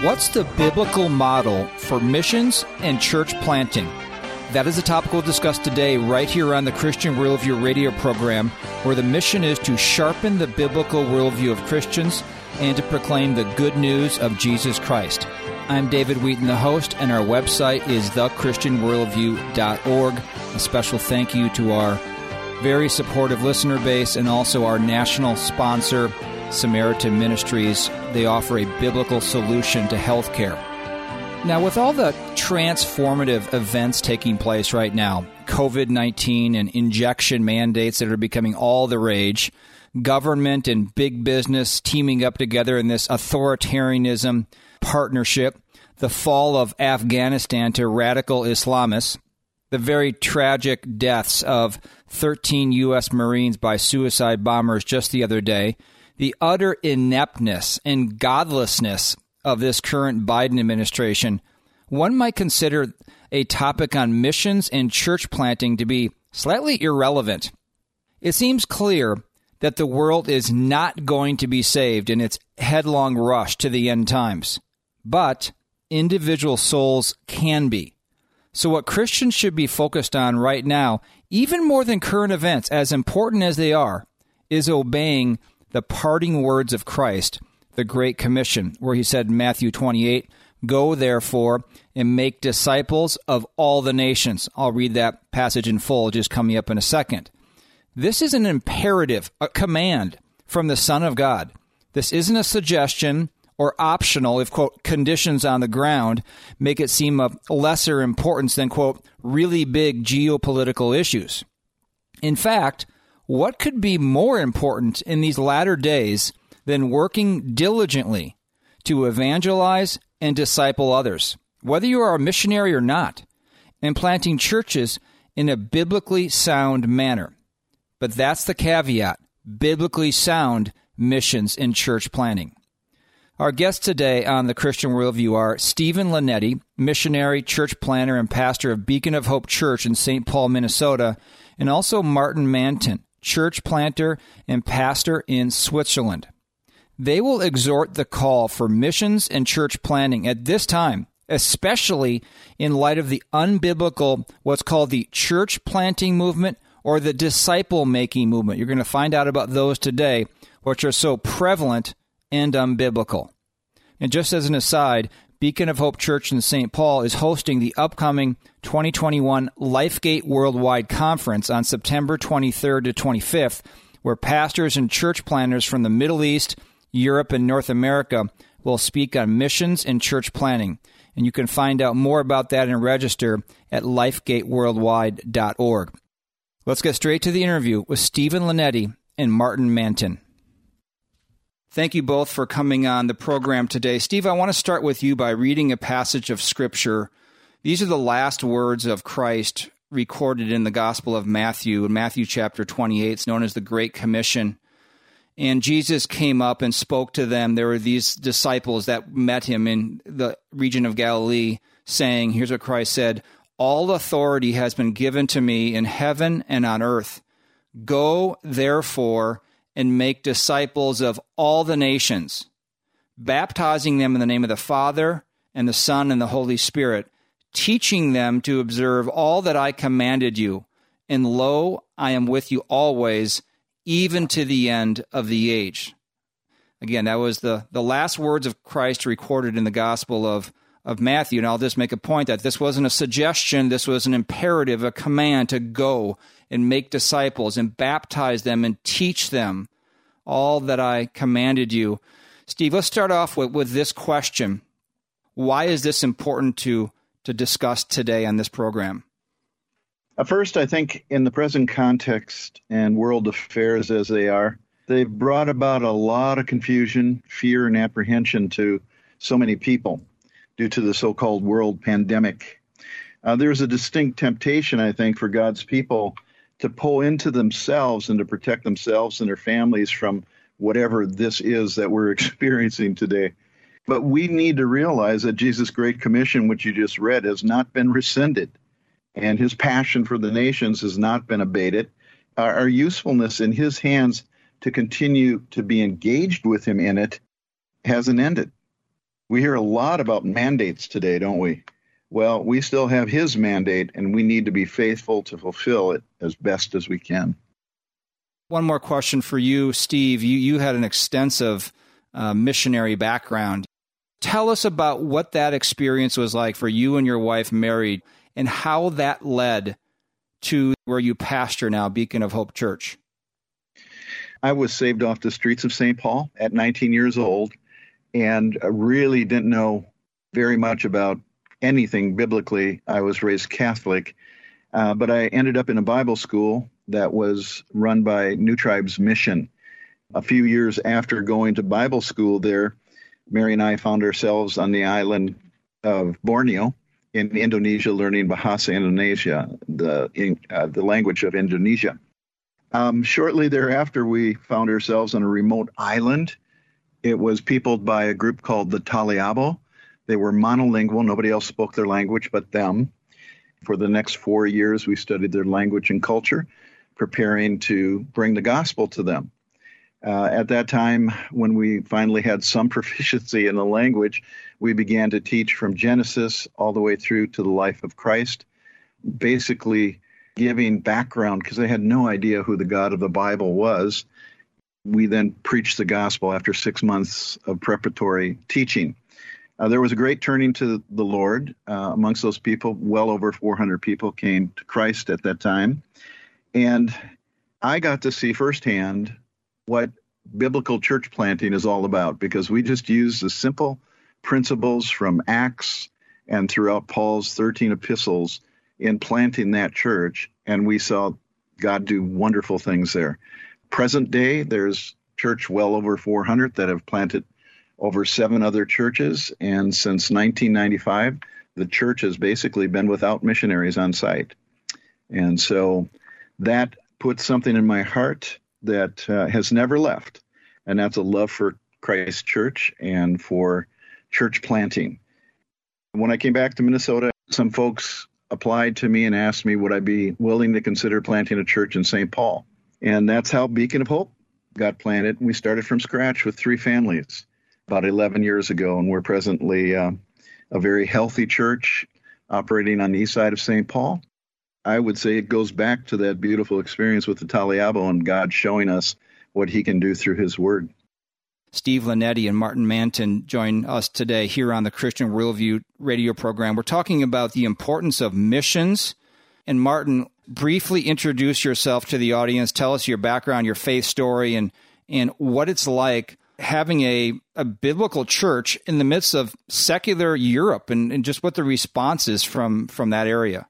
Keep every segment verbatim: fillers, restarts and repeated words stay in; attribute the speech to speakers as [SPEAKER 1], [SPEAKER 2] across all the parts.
[SPEAKER 1] What's the biblical model for missions and church planting? That is a topic we'll discuss today right here on the Christian Worldview radio program, where the mission is to sharpen the biblical worldview of Christians and to proclaim the good news of Jesus Christ. I'm David Wheaton, the host, and our website is the christian worldview dot org. A special thank you to our very supportive listener base and also our national sponsor, Samaritan Ministries. They offer a biblical solution to healthcare. Now, with all the transformative events taking place right now, covid nineteen and injection mandates that are becoming all the rage, government and big business teaming up together in this authoritarianism partnership, the fall of Afghanistan to radical Islamists, the very tragic deaths of thirteen U S Marines by suicide bombers just the other day, the utter ineptness and godlessness of this current Biden administration, one might consider a topic on missions and church planting to be slightly irrelevant. It seems clear that the world is not going to be saved in its headlong rush to the end times, but individual souls can be. So what Christians should be focused on right now, even more than current events, as important as they are, is obeying the parting words of Christ, the Great Commission, where he said in Matthew twenty-eight, "Go therefore and make disciples of all the nations." I'll read that passage in full, just coming up in a second. This is an imperative, a command from the Son of God. This isn't a suggestion or optional if, quote, conditions on the ground make it seem of lesser importance than, quote, really big geopolitical issues. In fact, what could be more important in these latter days than working diligently to evangelize and disciple others, whether you are a missionary or not, and planting churches in a biblically sound manner? But that's the caveat, biblically sound missions and church planting. Our guests today on the Christian Worldview are Stephen Lanetti, missionary, church planter, and pastor of Beacon of Hope Church in Saint Paul, Minnesota, and also Martin Manton, church planter and pastor in Switzerland. They will exhort the call for missions and church planting at this time, especially in light of the unbiblical, what's called the church planting movement or the disciple-making movement. You're going to find out about those today, which are so prevalent and unbiblical. And just as an aside, Beacon of Hope Church in Saint Paul is hosting the upcoming twenty twenty-one LifeGate Worldwide Conference on September twenty-third to twenty-fifth, where pastors and church planners from the Middle East, Europe, and North America will speak on missions and church planting. And you can find out more about that and register at lifegate worldwide dot org. Let's get straight to the interview with Stephen Lanetti and Martin Manton. Thank you both for coming on the program today. Steve, I want to start with you by reading a passage of Scripture. These are the last words of Christ recorded in the Gospel of Matthew. In Matthew chapter twenty-eight, it's known as the Great Commission. And Jesus came up and spoke to them. There were these disciples that met him in the region of Galilee, saying, here's what Christ said, "All authority has been given to me in heaven and on earth. Go, therefore, and make disciples of all the nations, baptizing them in the name of the Father and the Son and the Holy Spirit, teaching them to observe all that I commanded you. And lo, I am with you always, even to the end of the age." Again, that was the, the last words of Christ recorded in the Gospel of, of Matthew. And I'll just make a point that this wasn't a suggestion, this was an imperative, a command to go and make disciples and baptize them and teach them all that I commanded you. Steve, let's start off with, with this question. Why is this important to, to discuss today on this program?
[SPEAKER 2] First, I think in the present context and world affairs as they are, they've brought about a lot of confusion, fear, and apprehension to so many people due to the so-called world pandemic. Uh, there's a distinct temptation, I think, for God's people to pull into themselves and to protect themselves and their families from whatever this is that we're experiencing today. But we need to realize that Jesus' Great Commission, which you just read, has not been rescinded, and his passion for the nations has not been abated. Our, our usefulness in his hands to continue to be engaged with him in it hasn't ended. We hear a lot about mandates today, don't we? Well, we still have his mandate, and we need to be faithful to fulfill it as best as we can.
[SPEAKER 1] One more question for you, Steve. You, you had an extensive uh, missionary background. Tell us about what that experience was like for you and your wife married, and how that led to where you pastor now, Beacon of Hope Church.
[SPEAKER 2] I was saved off the streets of Saint Paul at nineteen years old, and really didn't know very much about anything biblically. I was raised Catholic, uh, but I ended up in a Bible school that was run by New Tribes Mission. A few years after going to Bible school there, Mary and I found ourselves on the island of Borneo in Indonesia, learning Bahasa Indonesia, the in, uh, the language of Indonesia. Um, shortly thereafter, we found ourselves on a remote island. It was peopled by a group called the Taliabo. They were monolingual. Nobody else spoke their language but them. For the next four years, we studied their language and culture, preparing to bring the gospel to them. Uh, at that time, when we finally had some proficiency in the language, we began to teach from Genesis all the way through to the life of Christ, basically giving background because they had no idea who the God of the Bible was. We then preached the gospel after six months of preparatory teaching. Uh, there was a great turning to the Lord uh, amongst those people. Well over four hundred people came to Christ at that time. And I got to see firsthand what biblical church planting is all about, because we just use the simple principles from Acts and throughout Paul's thirteen epistles in planting that church, and we saw God do wonderful things there. Present day, there's church well over four hundred that have planted over seven other churches, and since nineteen ninety-five, the church has basically been without missionaries on site. And so that put something in my heart that uh, has never left, and that's a love for Christ Church and for church planting. When I came back to Minnesota, some folks applied to me and asked me would I be willing to consider planting a church in Saint Paul. And that's how Beacon of Hope got planted. We started from scratch with three families about eleven years ago, and we're presently uh, a very healthy church operating on the east side of Saint Paul. I would say it goes back to that beautiful experience with the Taliabo and God showing us what he can do through his word.
[SPEAKER 1] Steve Linetti and Martin Manton join us today here on the Christian Worldview radio program. We're talking about the importance of missions. And Martin, briefly introduce yourself to the audience. Tell us your background, your faith story, and and what it's like having a, a biblical church in the midst of secular Europe, and, and just what the response is from, from that area.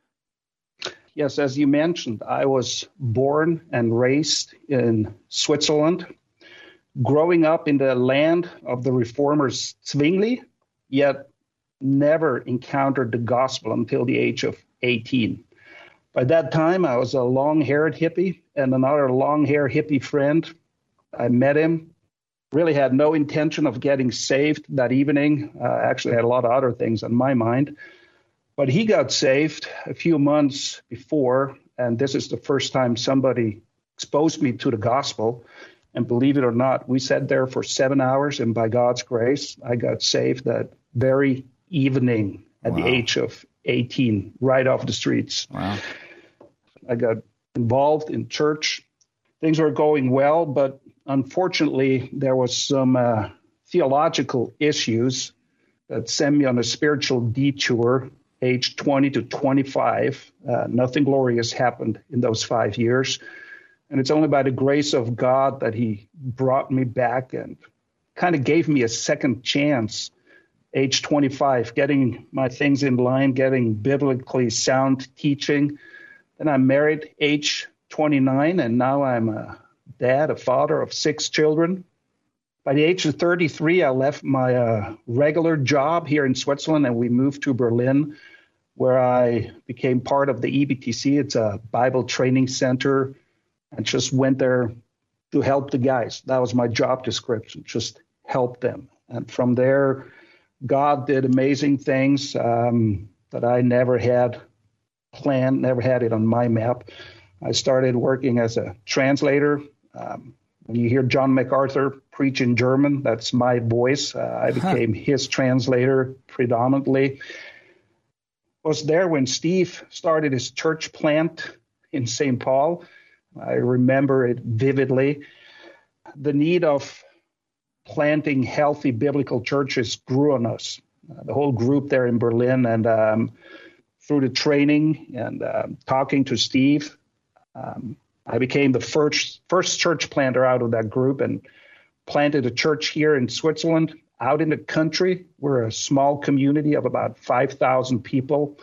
[SPEAKER 3] Yes, as you mentioned, I was born and raised in Switzerland, growing up in the land of the reformers Zwingli, yet never encountered the gospel until the age of eighteen. By that time, I was a long-haired hippie and another long-haired hippie friend. I met him, really had no intention of getting saved that evening. I uh, actually had a lot of other things on my mind. But he got saved a few months before, and this is the first time somebody exposed me to the gospel. And believe it or not, we sat there for seven hours, and by God's grace, I got saved that very evening at wow. the age of eighteen, right off the streets.
[SPEAKER 1] Wow.
[SPEAKER 3] I got involved in church. Things were going well, but unfortunately, there was some uh, theological issues that sent me on a spiritual detour, age twenty to twenty-five. Uh, nothing glorious happened in those five years. And it's only by the grace of God that he brought me back and kind of gave me a second chance, age twenty-five, getting my things in line, getting biblically sound teaching. Then I married age twenty-nine, and now I'm a dad, a father of six children. By the age of thirty-three, I left my uh, regular job here in Switzerland, and we moved to Berlin, where I became part of the E B T C. It's a Bible training center, and just went there to help the guys. That was my job description, just help them. And from there, God did amazing things um, that I never had planned, never had it on my map. I started working as a translator, um, When you hear John MacArthur preach in German, that's my voice. Uh, I became huh. his translator predominantly. Was there when Steve started his church plant in Saint Paul. I remember it vividly. The need of planting healthy biblical churches grew on us. Uh, the whole group there in Berlin, and um, through the training and uh, talking to Steve, um, I became the first first church planter out of that group and planted a church here in Switzerland. Out in the country, we're a small community of about five thousand people.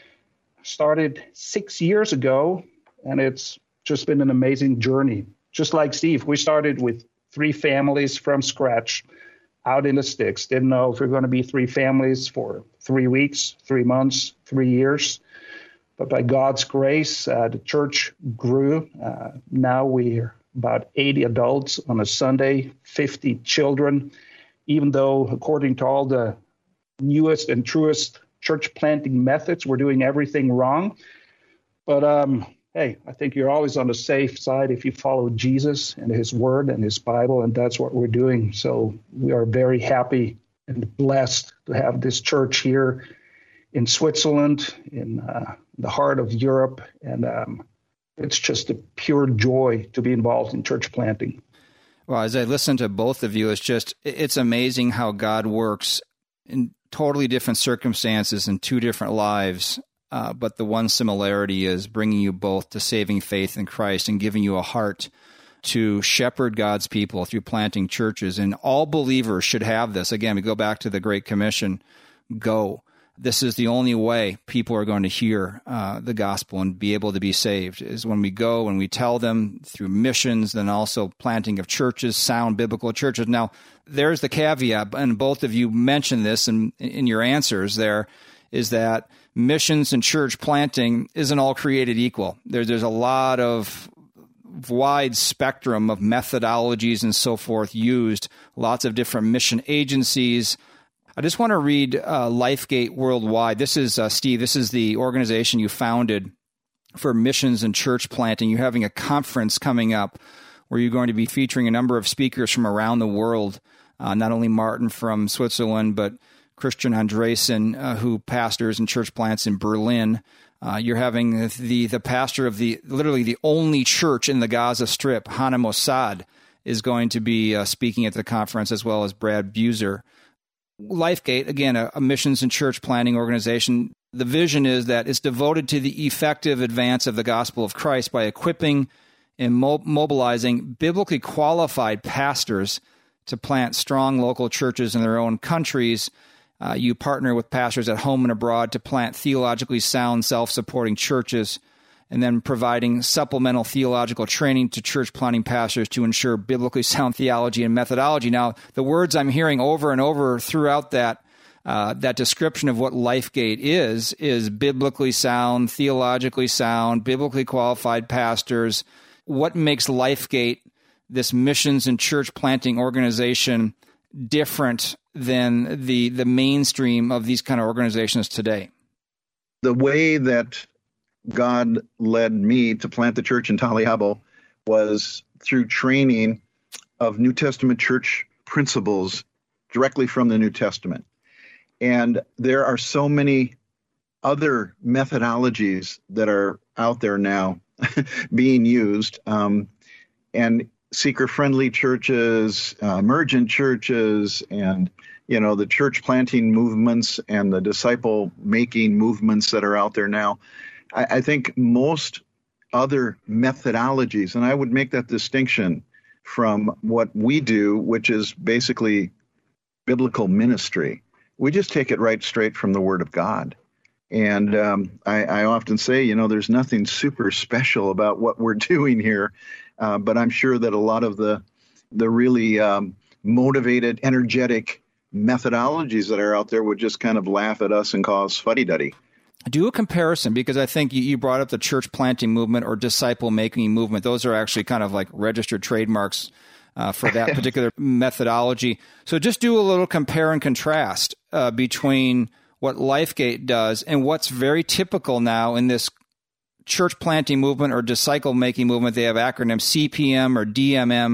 [SPEAKER 3] Started six years ago, and it's just been an amazing journey. Just like Steve, we started with three families from scratch out in the sticks. Didn't know if we were going to be three families for three weeks, three months, three years. But by God's grace, uh, the church grew. Uh, now we're about eighty adults on a Sunday, fifty children, even though according to all the newest and truest church planting methods, we're doing everything wrong. But um, hey, I think you're always on the safe side if you follow Jesus and his word and his Bible, and that's what we're doing. So we are very happy and blessed to have this church here in Switzerland, in uh, the heart of Europe, and um, it's just a pure joy to be involved in church planting.
[SPEAKER 1] Well, as I listen to both of you, it's just, it's amazing how God works in totally different circumstances in two different lives. Uh, but the one similarity is bringing you both to saving faith in Christ and giving you a heart to shepherd God's people through planting churches. And all believers should have this. Again, we go back to the Great Commission, go. This is the only way people are going to hear uh, the gospel and be able to be saved, is when we go and we tell them through missions, then also planting of churches, sound biblical churches. Now, there's the caveat, and both of you mentioned this in, in your answers there, is that missions and church planting isn't all created equal. There, there's a lot of wide spectrum of methodologies and so forth used, lots of different mission agencies. I just want to read uh, LifeGate Worldwide. This is, uh, Steve, this is the organization you founded for missions and church planting. You're having a conference coming up where you're going to be featuring a number of speakers from around the world, uh, not only Martin from Switzerland, but Christian Andresen, uh, who pastors and church plants in Berlin. Uh, you're having the the pastor of the literally the only church in the Gaza Strip, Hana Mossad, is going to be uh, speaking at the conference, as well as Brad Buser. LifeGate, again, a, a missions and church planting organization. The vision is that it's devoted to the effective advance of the gospel of Christ by equipping and mo- mobilizing biblically qualified pastors to plant strong local churches in their own countries. Uh, you partner with pastors at home and abroad to plant theologically sound, self-supporting churches, and then providing supplemental theological training to church planting pastors to ensure biblically sound theology and methodology. Now, the words I'm hearing over and over throughout that uh, that description of what LifeGate is, is biblically sound, theologically sound, biblically qualified pastors. What makes LifeGate, this missions and church planting organization, different than the the mainstream of these kind of organizations today?
[SPEAKER 2] The way that God led me to plant the church in Taliabo was through training of New Testament church principles directly from the New Testament. And there are so many other methodologies that are out there now being used. Um, and seeker-friendly churches, uh, emergent churches, and, you know, the church planting movements and the disciple-making movements that are out there now. I, I think most other methodologies, and I would make that distinction from what we do, which is basically biblical ministry. We just take it right straight from the Word of God. And um, I, I often say, you know, there's nothing super special about what we're doing here. Uh, but I'm sure that a lot of the the really um, motivated, energetic methodologies that are out there would just kind of laugh at us and call us fuddy-duddy.
[SPEAKER 1] Do a comparison, because I think you, you brought up the church planting movement or disciple-making movement. Those are actually kind of like registered trademarks uh, for that particular methodology. So just do a little compare and contrast uh, between what LifeGate does and what's very typical now in this church planting movement or disciple making movement. They have acronyms C P M or D M M.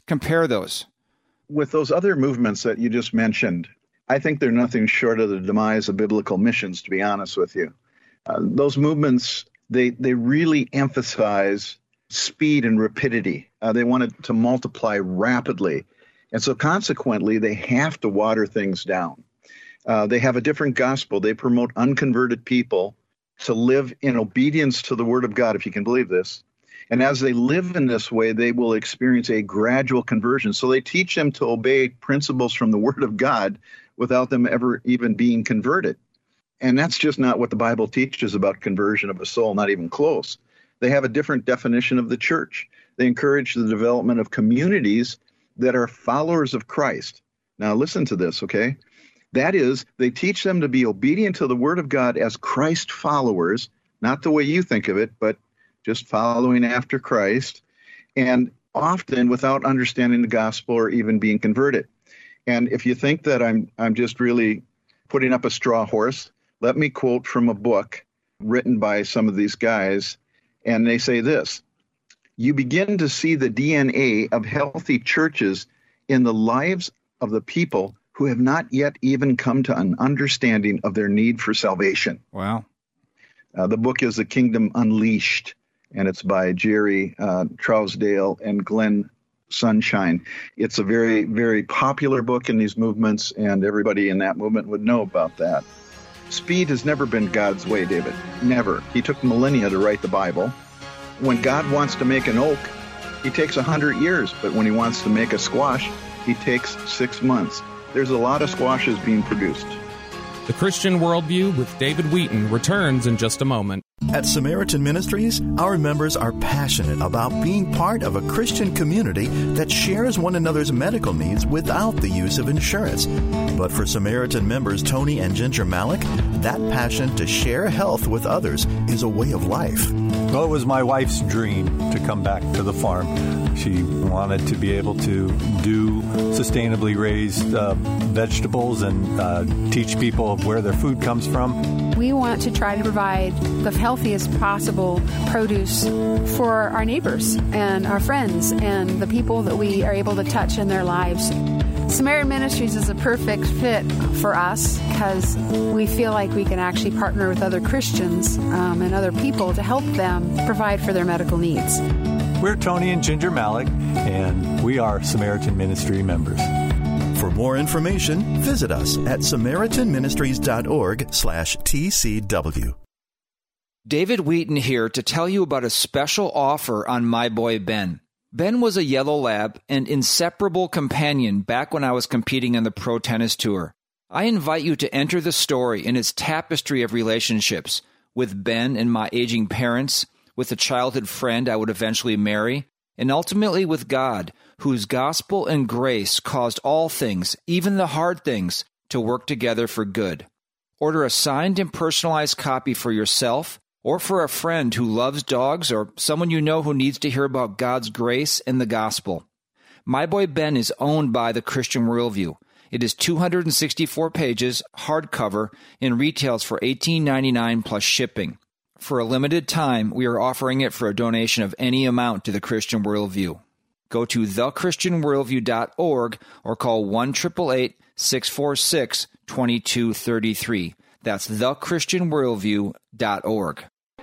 [SPEAKER 1] compare those?
[SPEAKER 2] With those other movements that you just mentioned, I think they're nothing short of the demise of biblical missions, to be honest with you. Uh, those movements, they, they really emphasize speed and rapidity. Uh, they want it to multiply rapidly. And so consequently, they have to water things down. Uh, they have a different gospel. They promote unconverted people to live in obedience to the Word of God, if you can believe this. And as they live in this way, they will experience a gradual conversion. So they teach them to obey principles from the Word of God without them ever even being converted. And that's just not what the Bible teaches about conversion of a soul, not even close. They have a different definition of the church. They encourage the development of communities that are followers of Christ. Now listen to this, okay? That is, they teach them to be obedient to the Word of God as Christ followers, not the way you think of it, but just following after Christ, and often without understanding the gospel or even being converted. And if you think that I'm I'm just really putting up a straw horse, let me quote from a book written by some of these guys, and they say this: you begin to see the D N A of healthy churches in the lives of the people who have not yet even come to an understanding of their need for salvation.
[SPEAKER 1] Wow.
[SPEAKER 2] Uh, the book is The Kingdom Unleashed, and it's by Jerry uh, Trousdale and Glenn Sunshine. It's a very, very popular book in these movements, and everybody in that movement would know about that. Speed has never been God's way, David. Never. He took millennia to write the Bible. When God wants to make an oak, he takes a hundred years, but when he wants to make a squash, he takes six months. There's a lot of squashes being produced.
[SPEAKER 4] The Christian Worldview with David Wheaton returns in just a moment.
[SPEAKER 5] At Samaritan Ministries, our members are passionate about being part of a Christian community that shares one another's medical needs without the use of insurance. But for Samaritan members Tony and Ginger Malik, that passion to share health with others is a way of life.
[SPEAKER 6] Well, it was my wife's dream to come back to the farm. She wanted to be able to do sustainably raised uh, vegetables and uh, teach people of where their food comes from.
[SPEAKER 7] We want to try to provide the healthiest possible produce for our neighbors and our friends and the people that we are able to touch in their lives. Samaritan Ministries is a perfect fit for us because we feel like we can actually partner with other Christians um, and other people to help them provide for their medical needs.
[SPEAKER 6] We're Tony and Ginger Malik, and we are Samaritan Ministry members.
[SPEAKER 5] For more information, visit us at samaritanministries.org slash TCW.
[SPEAKER 1] David Wheaton here to tell you about a special offer on My Boy Ben. Ben was a yellow lab and inseparable companion back when I was competing on the Pro Tennis Tour. I invite you to enter the story in its tapestry of relationships with Ben and my aging parents, with a childhood friend I would eventually marry, and ultimately with God, whose gospel and grace caused all things, even the hard things, to work together for good. Order a signed and personalized copy for yourself or for a friend who loves dogs or someone you know who needs to hear about God's grace and the gospel. My Boy Ben is owned by the Christian Worldview. It is two hundred sixty-four pages, hardcover, and retails for eighteen ninety-nine plus shipping. For a limited time, we are offering it for a donation of any amount to the Christian Worldview. Go to the christian worldview dot org or call one eight eight eight, six four six, two two three three. That's the christian worldview dot org.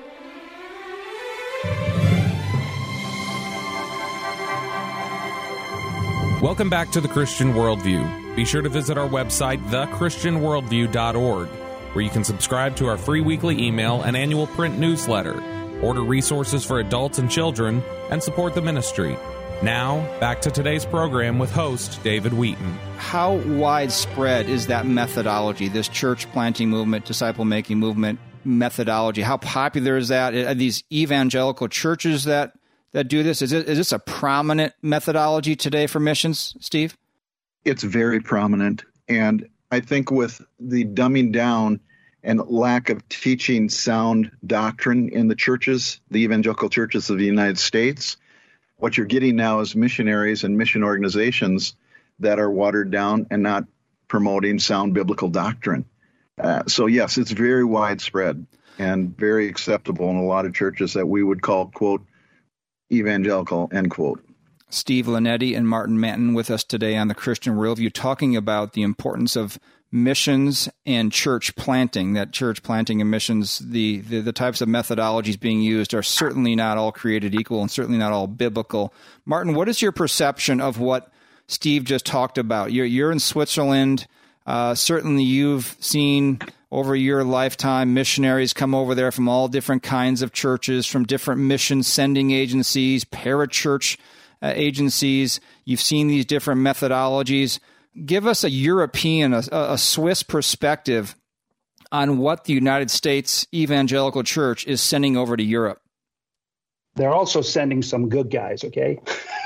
[SPEAKER 4] Welcome back to the Christian Worldview. Be sure to visit our website, the christian worldview dot org, where you can subscribe to our free weekly email and annual print newsletter, order resources for adults and children, and support the ministry. Now, back to today's program with host David Wheaton.
[SPEAKER 1] How widespread is that methodology, this church planting movement, disciple-making movement methodology? How popular is that? Are these evangelical churches that, that do this? Is, it, is this a prominent methodology today for missions, Steve?
[SPEAKER 2] It's very prominent. And I think with the dumbing down and lack of teaching sound doctrine in the churches, the evangelical churches of the United States, what you're getting now is missionaries and mission organizations that are watered down and not promoting sound biblical doctrine. Uh, so, yes, it's very widespread and very acceptable in a lot of churches that we would call, quote, evangelical, end quote.
[SPEAKER 1] Steve Linetti and Martin Manton with us today on the Christian Worldview, talking about the importance of missions and church planting. That church planting and missions, the, the, the types of methodologies being used are certainly not all created equal and certainly not all biblical. Martin, what is your perception of what Steve just talked about? You're, you're in Switzerland. Uh, certainly you've seen over your lifetime missionaries come over there from all different kinds of churches, from different mission sending agencies, parachurch uh, agencies. You've seen these different methodologies. Give us a European, a, a Swiss perspective on what the United States Evangelical Church is sending over to Europe.
[SPEAKER 3] They're also sending some good guys, okay?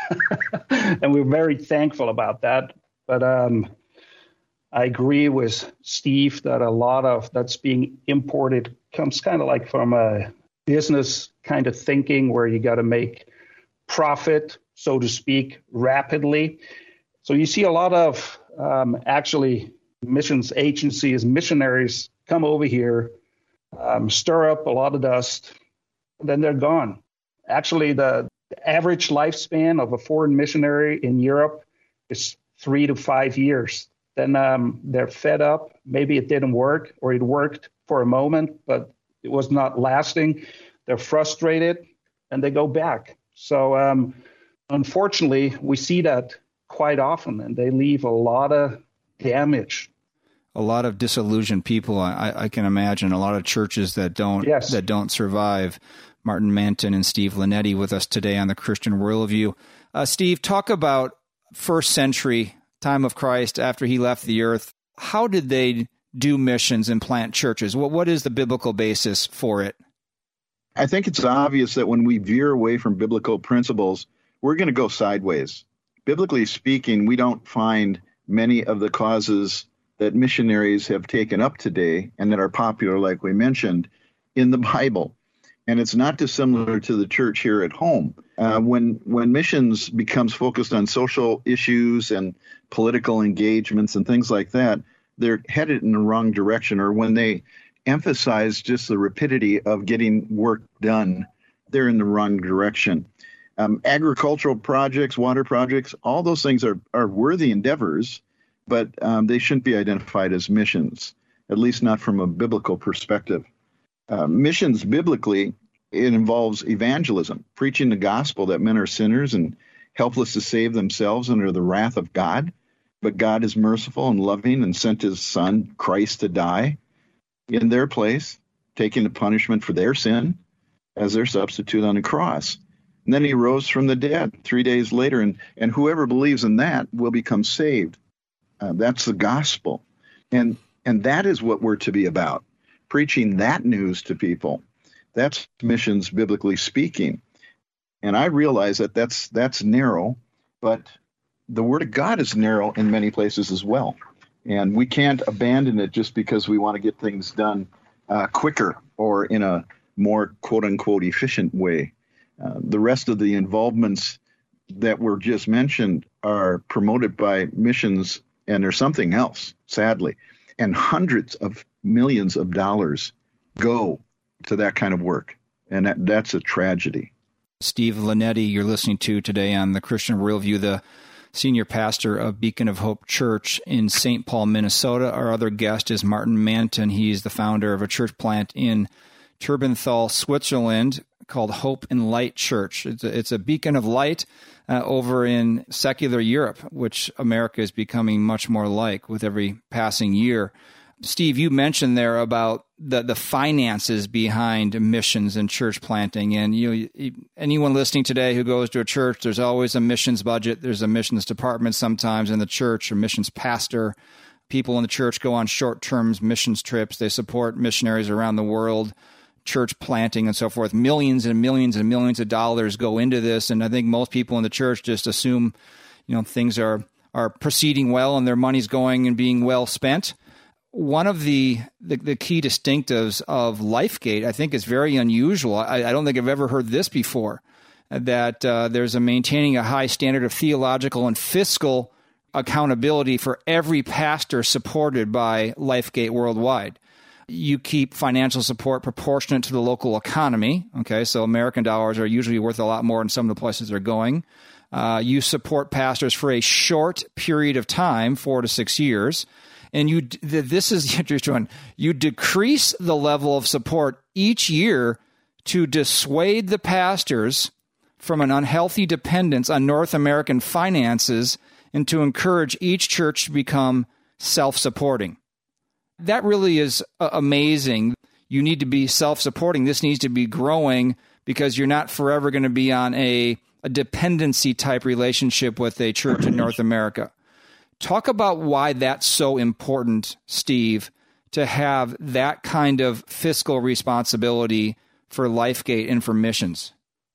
[SPEAKER 3] And we're very thankful about that. But um, I agree with Steve that a lot of that's being imported comes kind of like from a business kind of thinking where you got to make profit, so to speak, rapidly. So you see a lot of um, actually missions agencies, missionaries come over here, um, stir up a lot of dust, and then they're gone. Actually, the average lifespan of a foreign missionary in Europe is three to five years. Then um, they're fed up. Maybe it didn't work, or it worked for a moment, but it was not lasting. They're frustrated, and they go back. So um, unfortunately, we see that quite often, and they leave a lot of damage.
[SPEAKER 1] A lot of disillusioned people, I, I can imagine. A lot of churches that don't
[SPEAKER 3] yes.
[SPEAKER 1] that don't survive. Martin Manton and Steve Linetti with us today on the Christian Worldview. Uh, Steve, talk about first century, time of Christ, after he left the earth. How did they do missions and plant churches? What what is the biblical basis for it?
[SPEAKER 2] I think it's obvious that when we veer away from biblical principles, we're going to go sideways. Biblically speaking, we don't find many of the causes that missionaries have taken up today and that are popular, like we mentioned, in the Bible. And it's not dissimilar to the church here at home. Uh, when when missions becomes focused on social issues and political engagements and things like that, they're headed in the wrong direction. Or when they emphasize just the rapidity of getting work done, they're in the wrong direction. Um, agricultural projects, water projects, all those things are, are worthy endeavors, but um, they shouldn't be identified as missions, at least not from a biblical perspective. Uh, missions, biblically, it involves evangelism, preaching the gospel that men are sinners and helpless to save themselves under the wrath of God. But God is merciful and loving and sent his son, Christ, to die in their place, taking the punishment for their sin as their substitute on the cross. And then he rose from the dead three days later, and, and whoever believes in that will become saved. Uh, that's the gospel. And, and that is what we're to be about, preaching that news to people. That's missions, biblically speaking. And I realize that that's, that's narrow, but the Word of God is narrow in many places as well. And we can't abandon it just because we want to get things done uh, quicker or in a more quote-unquote efficient way. Uh, the rest of the involvements that were just mentioned are promoted by missions, and there's something else, sadly. And hundreds of millions of dollars go to that kind of work, and that, that's a tragedy.
[SPEAKER 1] Steve Linetti, you're listening to today on the Christian Worldview, the senior pastor of Beacon of Hope Church in Saint Paul, Minnesota. Our other guest is Martin Manton. He's the founder of a church plant in Turbenthal, Switzerland, called Hope and Light Church. It's a, it's a beacon of light uh, over in secular Europe, which America is becoming much more like with every passing year. Steve, you mentioned there about the, the finances behind missions and church planting. And you, you, anyone listening today who goes to a church, there's always a missions budget. There's a missions department sometimes in the church, or missions pastor. People in the church go on short-term missions trips. They support missionaries around the world, church planting and so forth. Millions and millions and millions of dollars go into this. And I think most people in the church just assume, you know, things are, are proceeding well and their money's going and being well spent. One of the, the, the key distinctives of LifeGate, I think, is very unusual. I, I don't think I've ever heard this before, that uh, there's a maintaining a high standard of theological and fiscal accountability for every pastor supported by LifeGate worldwide. You keep financial support proportionate to the local economy. Okay, so American dollars are usually worth a lot more in some of the places they're going. Uh, you support pastors for a short period of time, four to six years. And you, this is the interesting one. You decrease the level of support each year to dissuade the pastors from an unhealthy dependence on North American finances and to encourage each church to become self-supporting. That really is uh, amazing. You need to be self-supporting. This needs to be growing because you're not forever going to be on a, a dependency-type relationship with a church in North America. Talk about why that's so important, Steve, to have that kind of fiscal responsibility for LifeGate and for missions.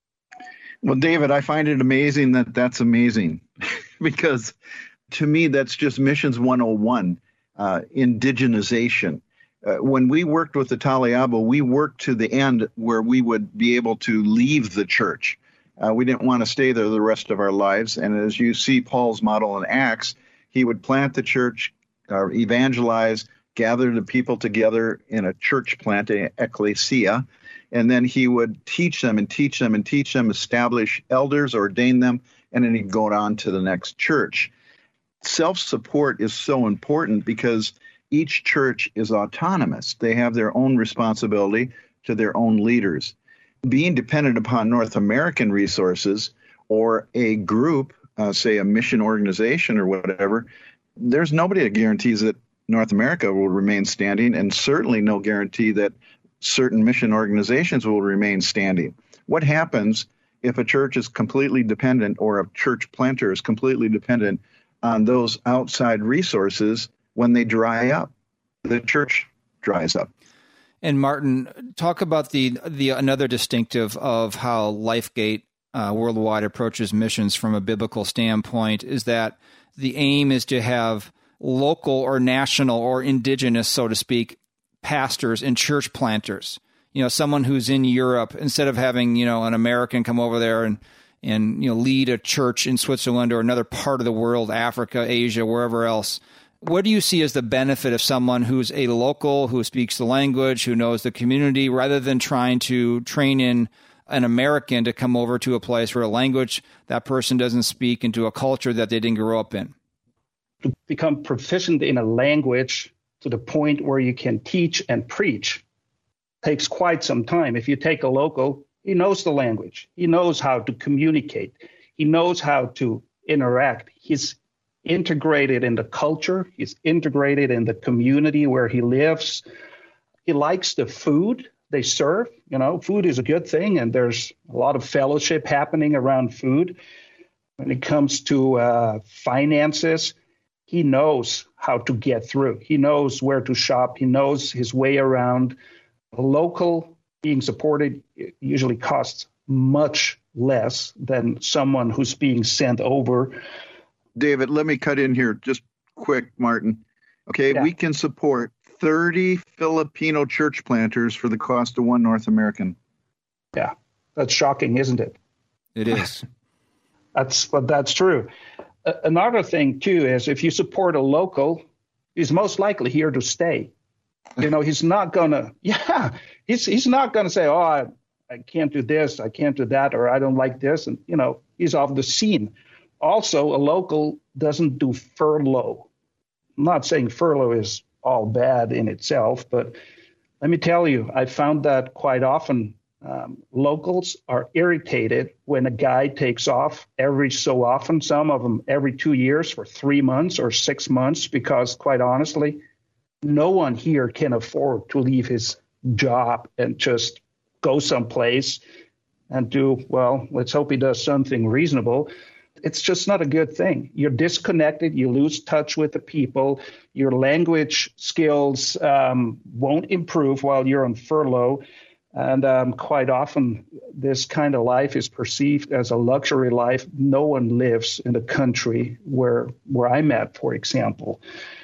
[SPEAKER 2] Well, David, I find it amazing that that's amazing because to me, that's just Missions one oh one, uh, indigenization. Uh, when we worked with the Taliabo, we worked to the end where we would be able to leave the church. Uh, we didn't want to stay there the rest of our lives. And as you see Paul's model in Acts, he would plant the church, uh, evangelize, gather the people together in a church plant, an ecclesia, and then he would teach them and teach them and teach them, establish elders, ordain them, and then he'd go on to the next church. Self-support is so important because each church is autonomous. They have their own responsibility to their own leaders. Being dependent upon North American resources or a group, uh, say a mission organization or whatever, there's nobody that guarantees that North America will remain standing, and certainly no guarantee that certain mission organizations will remain standing. What happens if a church is completely dependent or a church planter is completely dependent on those outside resources when they dry up? The church dries up.
[SPEAKER 1] And Martin, talk about the the another distinctive of how LifeGate uh, Worldwide approaches missions from a biblical standpoint is that the aim is to have local or national or indigenous, so to speak, pastors and church planters. You know, someone who's in Europe, instead of having, you know, an American come over there and, and, you know, lead a church in Switzerland or another part of the world, Africa, Asia, wherever else. What do you see as the benefit of someone who's a local, who speaks the language, who knows the community, rather than trying to train in an American to come over to a place where a language that person doesn't speak, into a culture that they didn't grow up in?
[SPEAKER 3] To become proficient in a language to the point where you can teach and preach takes quite some time. If you take a local, he knows the language. He knows how to communicate. He knows how to interact. He's integrated in the culture. He's integrated in the community where he lives. He likes the food they serve. You know, food is a good thing, and there's a lot of fellowship happening around food. When it comes to uh, finances, he knows how to get through. He knows where to shop. He knows his way around. A local being supported usually costs much less than someone who's being sent over.
[SPEAKER 2] David, let me cut in here just quick, Martin. Okay, yeah. We can support thirty Filipino church planters for the cost of one North American.
[SPEAKER 3] Yeah, that's shocking, isn't it?
[SPEAKER 1] It is.
[SPEAKER 3] That's but that's true. Uh, another thing, too, is if you support a local, he's most likely here to stay. You know, he's not going to, yeah, he's he's not going to say, oh, I, I can't do this, I can't do that, or I don't like this. And, you know, he's off the scene. Also, a local doesn't do furlough. I'm not saying furlough is all bad in itself, but let me tell you, I found that quite often um, locals are irritated when a guy takes off every so often, some of them every two years for three months or six months, because quite honestly, no one here can afford to leave his job and just go someplace and do, well, let's hope he does something reasonable. It's just not a good thing. You're disconnected. You lose touch with the people. Your language skills um, won't improve while you're on furlough. And um, quite often, this kind of life is perceived as a luxury life. No one lives in the country where where I'm at, for example.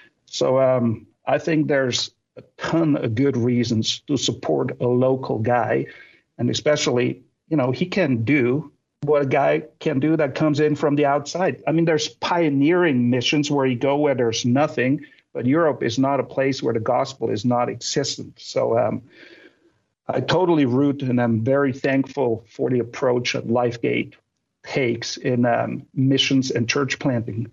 [SPEAKER 3] So um, I think there's a ton of good reasons to support a local guy, and especially, you know, he can do what a guy can do that comes in from the outside. I mean, there's pioneering missions where you go where there's nothing, but Europe is not a place where the gospel is not existent. So um, I totally root, and I'm very thankful for the approach that LifeGate takes in um, missions and church planting.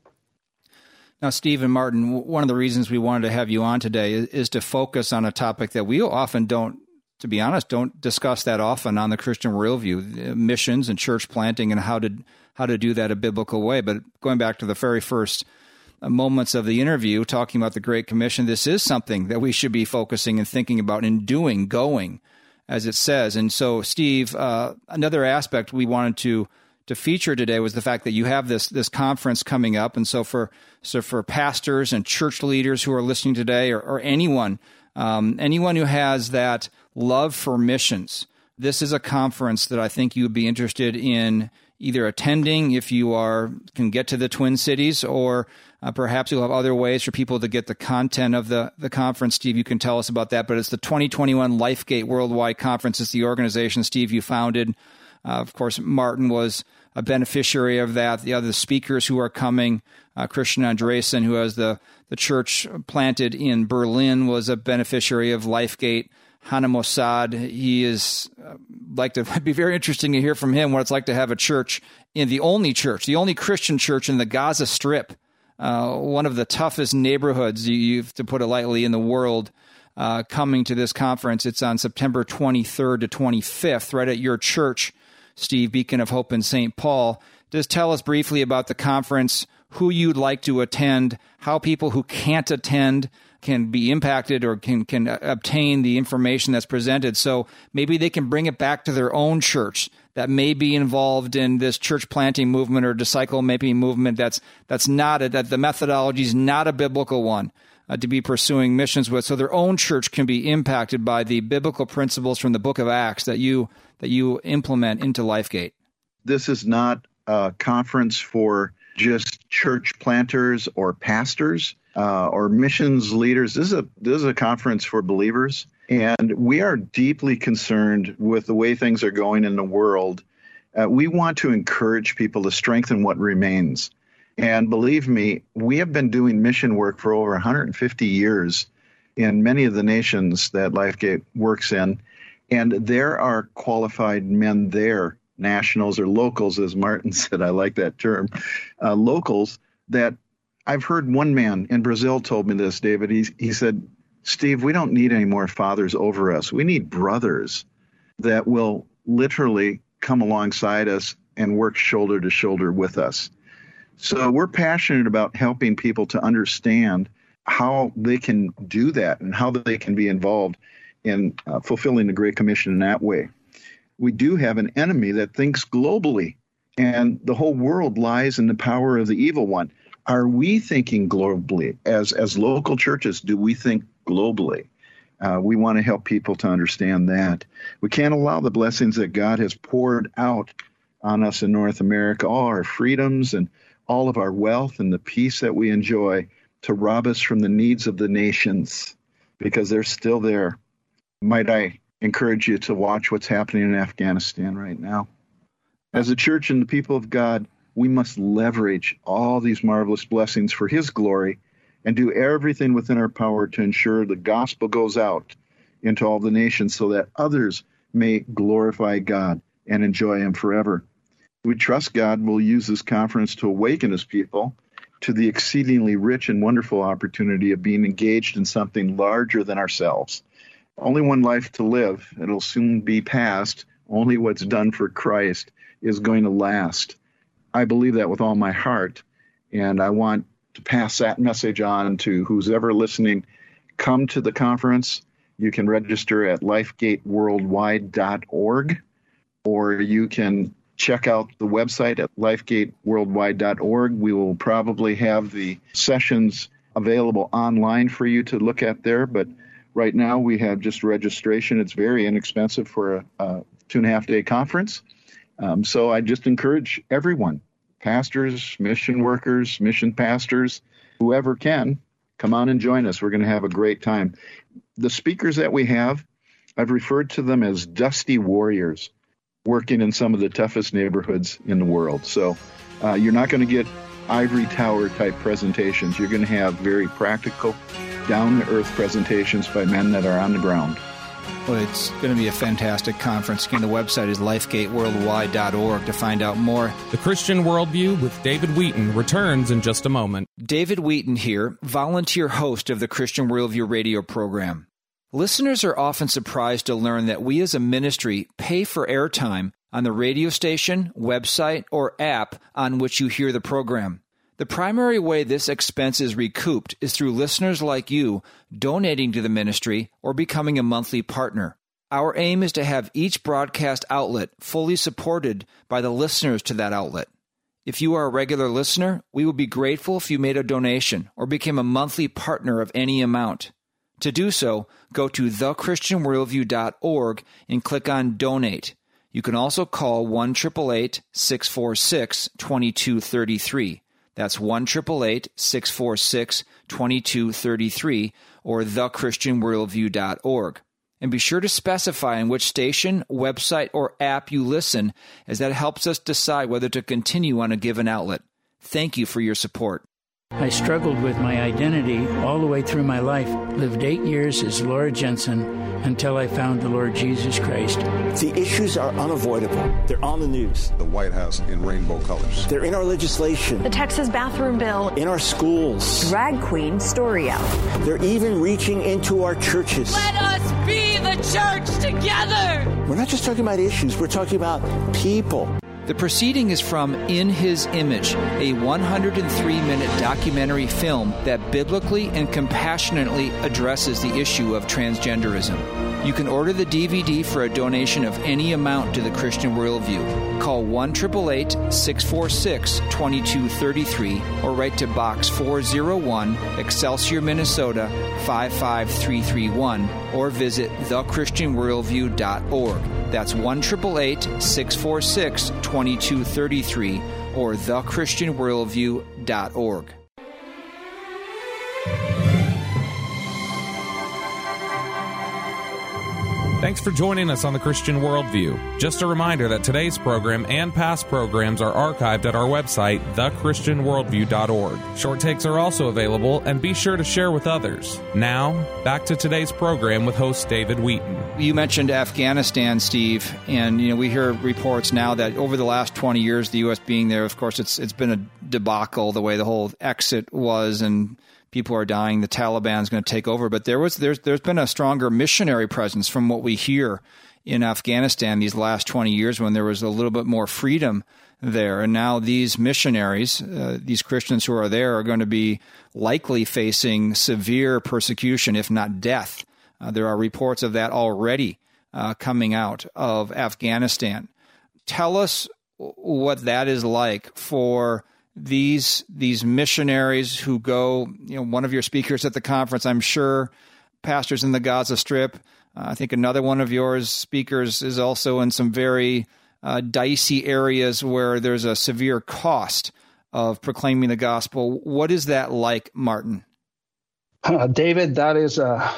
[SPEAKER 1] Now, Steve and Martin, one of the reasons we wanted to have you on today is, is to focus on a topic that we often don't, to be honest, don't discuss that often on the Christian Worldview, missions and church planting and how to how to do that a biblical way. But going back to the very first moments of the interview, talking about the Great Commission, this is something that we should be focusing and thinking about and doing, going, as it says. And so, Steve, uh, another aspect we wanted to to feature today was the fact that you have this this conference coming up. And so for so for pastors and church leaders who are listening today, or, or anyone, um, anyone who has that love for missions, this is a conference that I think you would be interested in either attending if you are can get to the Twin Cities, or uh, perhaps you'll have other ways for people to get the content of the, the conference. Steve, you can tell us about that. But it's the twenty twenty-one LifeGate Worldwide Conference. It's the organization, Steve, you founded. Uh, of course, Martin was a beneficiary of that. The other speakers who are coming, uh, Christian Andresen, who has the, the church planted in Berlin, was a beneficiary of LifeGate. Hannah Mossad, he is uh, like to it'd be very interesting to hear from him what it's like to have a church in the only church, the only Christian church in the Gaza Strip, uh, one of the toughest neighborhoods, you, you have to put it lightly, in the world, uh, coming to this conference. It's on September twenty-third to twenty-fifth, right at your church, Steve, Beacon of Hope in Saint Paul. Just tell us briefly about the conference, who you'd like to attend, how people who can't attend can be impacted or can, can obtain the information that's presented. So maybe they can bring it back to their own church that may be involved in this church planting movement or disciple making movement that's that's not a, that the methodology is not a biblical one uh, to be pursuing missions with. So their own church can be impacted by the biblical principles from the book of Acts that you that you implement into LifeGate.
[SPEAKER 2] This is not a conference for just church planters or pastors uh, or missions leaders. This is a this is a conference for believers, and we are deeply concerned with the way things are going in the world. Uh, we want to encourage people to strengthen what remains. And believe me, we have been doing mission work for over one hundred fifty years in many of the nations that LifeGate works in, and there are qualified men there, nationals or locals, as Martin said. I like that term, uh, locals that I've heard one man in Brazil told me this, David. He, he said, Steve, we don't need any more fathers over us. We need brothers that will literally come alongside us and work shoulder to shoulder with us. So we're passionate about helping people to understand how they can do that and how they can be involved in uh, fulfilling the Great Commission in that way. We do have an enemy that thinks globally, and the whole world lies in the power of the evil one. Are we thinking globally? As as local churches, do we think globally? Uh, we want to help people to understand that. We can't allow the blessings that God has poured out on us in North America, all our freedoms and all of our wealth and the peace that we enjoy, to rob us from the needs of the nations, because they're still there. Might I encourage you to watch what's happening in Afghanistan right now. As a church and the people of God, we must leverage all these marvelous blessings for His glory and do everything within our power to ensure the gospel goes out into all the nations so that others may glorify God and enjoy Him forever. We trust God will use this conference to awaken His people to the exceedingly rich and wonderful opportunity of being engaged in something larger than ourselves. Only one life to live. It'll soon be past. Only what's done for Christ is going to last. I believe that with all my heart, and I want to pass that message on to who's ever listening. Come to the conference. You can register at lifegate worldwide dot org, or you can check out the website at lifegate worldwide dot org. We will probably have the sessions available online for you to look at there, but right now we have just registration. It's very inexpensive for a, a two and a half day conference. Um, so I just encourage everyone, pastors, mission workers, mission pastors, whoever can, come on and join us. We're going to have a great time. The speakers that we have, I've referred to them as dusty warriors working in some of the toughest neighborhoods in the world. So uh, you're not going to get ivory tower type presentations. You're going to have very practical, down-to-earth presentations by men that are on the ground.
[SPEAKER 1] Well, it's going to be a fantastic conference. Again, the website is lifegate worldwide dot org to find out more.
[SPEAKER 4] The Christian Worldview with David Wheaton returns in just a moment.
[SPEAKER 1] David Wheaton here, volunteer host of the Christian Worldview radio program. Listeners are often surprised to learn that we as a ministry pay for airtime on the radio station, website, or app on which you hear the program. The primary way this expense is recouped is through listeners like you donating to the ministry or becoming a monthly partner. Our aim is to have each broadcast outlet fully supported by the listeners to that outlet. If you are a regular listener, we would be grateful if you made a donation or became a monthly partner of any amount. To do so, go to the christian worldview dot org and click on Donate. You can also call one eight eight eight, six four six, two two three three. That's one eight eight eight, six four six, two two three three or the christian worldview dot org. And be sure to specify in which station, website, or app you listen, as that helps us decide whether to continue on a given outlet. Thank you for your support.
[SPEAKER 8] I struggled with my identity all the way through my life. Lived eight years as Laura Jensen until I found the Lord Jesus Christ.
[SPEAKER 9] The issues are unavoidable. They're on the news.
[SPEAKER 10] The White House in rainbow colors.
[SPEAKER 9] They're in our legislation.
[SPEAKER 11] The Texas bathroom bill.
[SPEAKER 9] In our schools.
[SPEAKER 11] Drag queen story out.
[SPEAKER 9] They're even reaching into our churches.
[SPEAKER 12] Let us be the church together.
[SPEAKER 9] We're not just talking about issues. We're talking about people.
[SPEAKER 1] The proceeding is from In His Image, a one hundred three minute documentary film that biblically and compassionately addresses the issue of transgenderism. You can order the D V D for a donation of any amount to the Christian Worldview. Call one eight eight eight, six four six, two two three three or write to Box four oh one, Excelsior, Minnesota five five three three one or visit the christian worldview dot org. That's one eight eight eight, six four six, two two three three or the christian worldview dot org.
[SPEAKER 4] Thanks for joining us on the Christian Worldview. Just a reminder that today's program and past programs are archived at our website, the christian worldview dot org. Short takes are also available, and be sure to share with others. Now, back to today's program with host David Wheaton.
[SPEAKER 1] You mentioned Afghanistan, Steve, and you know we hear reports now that over the last twenty years, the U S being there, of course, it's it's been a debacle the way the whole exit was, and people are dying. The Taliban's going to take over, but there was there's there's been a stronger missionary presence from what we hear in Afghanistan these last twenty years, when there was a little bit more freedom there. And now these missionaries, uh, these Christians who are there, are going to be likely facing severe persecution, if not death. Uh, there are reports of that already uh, coming out of Afghanistan. Tell us what that is like for these these missionaries who go. You know, one of your speakers at the conference, I'm sure, pastors in the Gaza Strip. Uh, I think another one of yours speakers is also in some very uh, dicey areas where there's a severe cost of proclaiming the gospel. What is that like, Martin?
[SPEAKER 3] Uh, David, that is a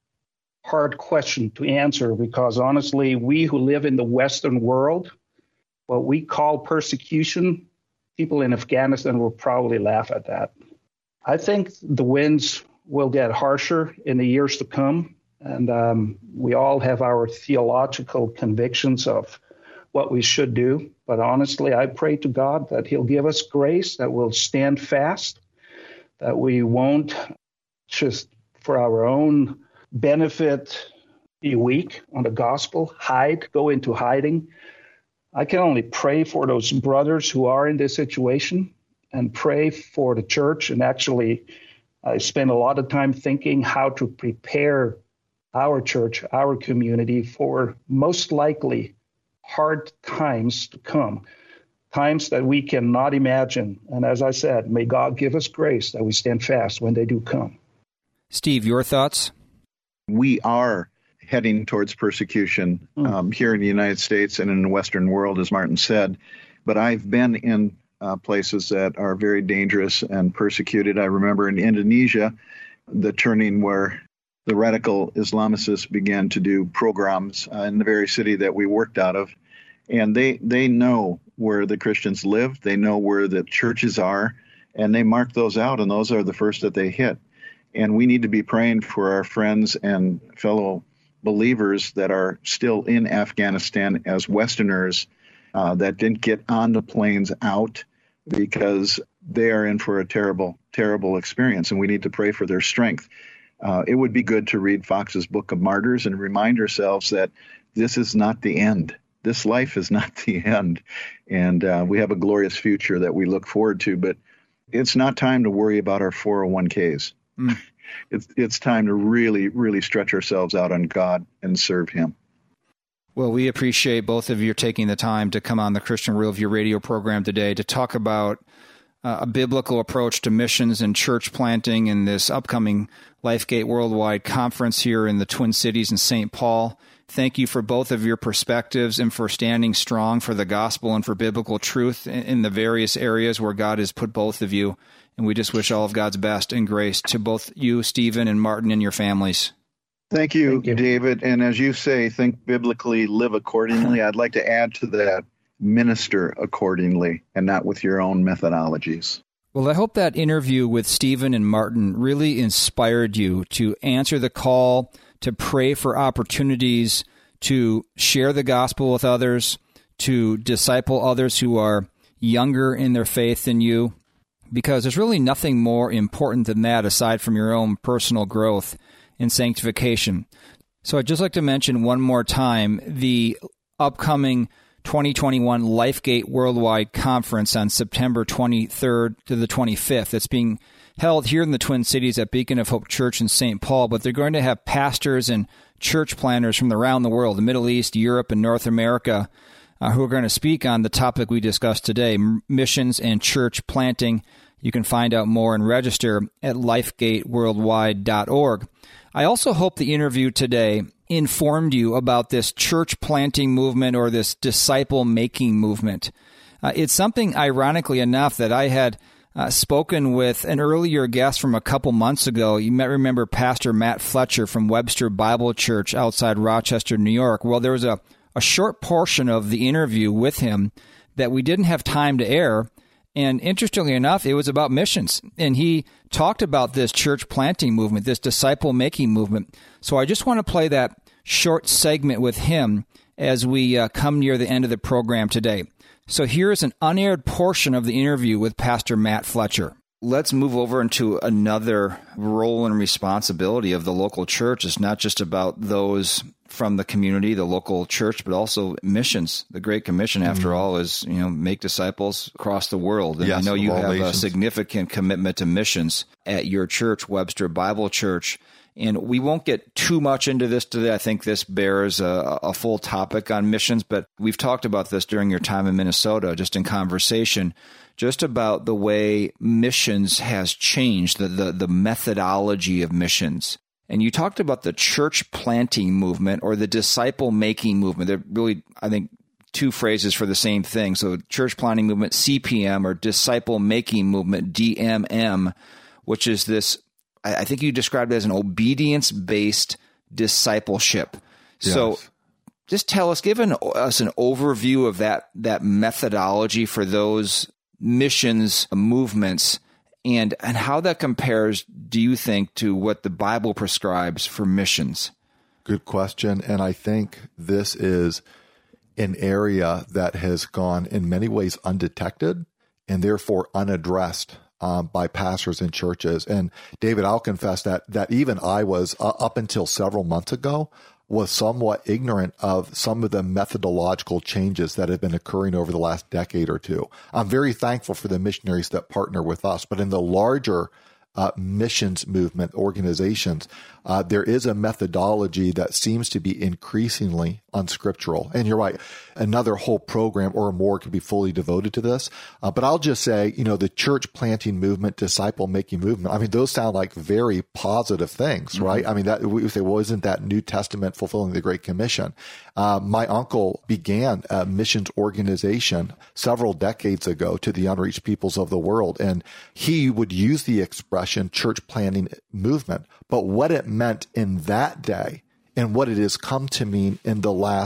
[SPEAKER 3] hard question to answer, because honestly, we who live in the Western world, what we call persecution, people in Afghanistan will probably laugh at that. I think the winds will get harsher in the years to come, and um, we all have our theological convictions of what we should do. But honestly, I pray to God that He'll give us grace, that we'll stand fast, that we won't just for our own benefit be weak on the gospel, hide, go into hiding. I can only pray for those brothers who are in this situation and pray for the church. And actually, I spend a lot of time thinking how to prepare our church, our community, for most likely hard times to come, times that we cannot imagine. And as I said, may God give us grace that we stand fast when they do come.
[SPEAKER 1] Steve, your thoughts?
[SPEAKER 2] We are heading towards persecution um, here in the United States and in the Western world, as Martin said. But I've been in uh, places that are very dangerous and persecuted. I remember in Indonesia, the turning where the radical Islamicists began to do programs uh, in the very city that we worked out of. And they, they know where the Christians live. They know where the churches are. And they mark those out, and those are the first that they hit. And we need to be praying for our friends and fellow believers that are still in Afghanistan as Westerners uh, that didn't get on the planes out, because they are in for a terrible, terrible experience, and we need to pray for their strength. Uh, it would be good to read Fox's Book of Martyrs and remind ourselves that this is not the end. This life is not the end, and uh, we have a glorious future that we look forward to, but it's not time to worry about our four oh one k's. Mm. It's, it's time to really, really stretch ourselves out on God and serve Him.
[SPEAKER 1] Well, we appreciate both of you taking the time to come on the Christian Worldview radio program today to talk about uh, a biblical approach to missions and church planting in this upcoming LifeGate Worldwide Conference here in the Twin Cities in Saint Paul. Thank you for both of your perspectives and for standing strong for the gospel and for biblical truth in the various areas where God has put both of you. And we just wish all of God's best and grace to both you, Stephen, and Martin, and your families.
[SPEAKER 2] Thank you,
[SPEAKER 3] Thank you,
[SPEAKER 2] David. And as you say, think biblically, live accordingly. I'd like to add to that, minister accordingly, and not with your own methodologies.
[SPEAKER 1] Well, I hope that interview with Stephen and Martin really inspired you to answer the call to pray for opportunities to share the gospel with others, to disciple others who are younger in their faith than you, because there's really nothing more important than that aside from your own personal growth in sanctification. So I'd just like to mention one more time the upcoming twenty twenty-one LifeGate Worldwide Conference on September twenty-third to the twenty-fifth. It's being held here in the Twin Cities at Beacon of Hope Church in Saint Paul, but they're going to have pastors and church planners from around the world, the Middle East, Europe, and North America, uh, who are going to speak on the topic we discussed today, missions and church planting. You can find out more and register at lifegate worldwide dot org. I also hope the interview today informed you about this church planting movement or this disciple-making movement. Uh, it's something, ironically enough, that I had uh, spoken with an earlier guest from a couple months ago. You might remember Pastor Matt Fletcher from Webster Bible Church outside Rochester, New York. Well, there was a, a short portion of the interview with him that we didn't have time to air. And interestingly enough, it was about missions. And he talked about this church planting movement, this disciple-making movement. So I just want to play that short segment with him as we uh, come near the end of the program today. So here is an unaired portion of the interview with Pastor Matt Fletcher. Let's move over into another role and responsibility of the local church. It's not just about those from the community, the local church, but also missions. The Great Commission, after mm-hmm. all, is, you know, make disciples across the world. And
[SPEAKER 13] yes,
[SPEAKER 1] I know you have
[SPEAKER 13] nations.
[SPEAKER 1] a significant commitment to missions at your church, Webster Bible Church. And we won't get too much into this today. I think this bears a, a full topic on missions, but we've talked about this during your time in Minnesota, just in conversation, just about the way missions has changed, the, the, the methodology of missions. And you talked about the church planting movement or the disciple-making movement. They're really, I think, two phrases for the same thing. So church planting movement, C P M, or disciple-making movement, D M M, which is this, I think you described it as an obedience-based discipleship. Yes. So just tell us, give an, us an overview of that, that methodology for those missions movements, and and how that compares, do you think, to what the Bible prescribes for missions?
[SPEAKER 13] Good question. And I think this is an area that has gone in many ways undetected and therefore unaddressed um, by pastors and churches. And David, I'll confess that that even I was, uh, up until several months ago, was somewhat ignorant of some of the methodological changes that have been occurring over the last decade or two. I'm very thankful for the missionaries that partner with us, but in the larger uh, missions movement organizations, uh, there is a methodology that seems to be increasingly unscriptural. And you're right, another whole program or more could be fully devoted to this. Uh, but I'll just say, you know, the church planting movement, disciple making movement, I mean, those sound like very positive things, mm-hmm. right? I mean, that we say, well, isn't that New Testament fulfilling the Great Commission? Uh, my uncle began a missions organization several decades ago to the unreached peoples of the world. And he would use the expression church planting movement, but what it meant in that day and what it has come to mean in the last